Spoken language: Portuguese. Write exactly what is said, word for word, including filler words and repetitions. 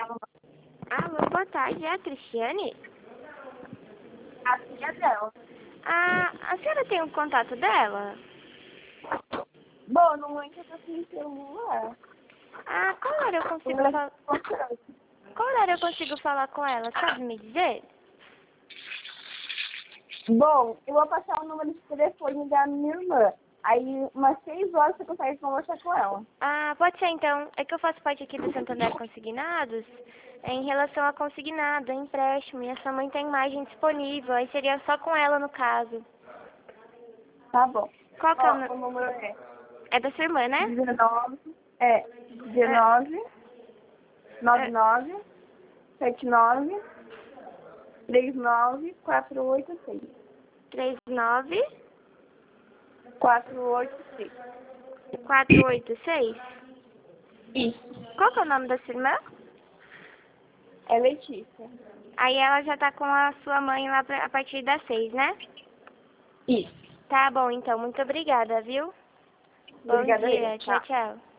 Alô, boa tarde, é a Cristiane? A filha dela. Ah, a senhora tem o contato dela? Bom, no momento eu tô sem celular. Ah, qual hora eu consigo Ela falar? é Qual hora eu consigo falar com ela? Sabe me dizer? Bom, eu vou passar o número de telefone da minha irmã. Aí, umas seis horas você consegue conversar com ela. Ah, pode ser então. É que eu faço parte aqui do Santander Consignados. É em relação a consignado, a empréstimo. E a sua mãe tem imagem disponível. Aí seria só com ela no caso. Tá bom. Qual que é o, Ó, nu- o número é É da sua irmã, né? dezenove, é, É, dezenove, noventa e é, nove, setenta e nove, trinta e nove, quatrocentos e oitenta e seis. três nove quatrocentos e oitenta e seis. quatro oito seis. Isso. Qual que é o nome da sua irmã? É Letícia. Aí ela já tá com a sua mãe lá pra- a partir das seis, né? Isso. Tá bom, então. Muito obrigada, viu? Bom Obrigada aí. dia. Tchau, Tá. tchau.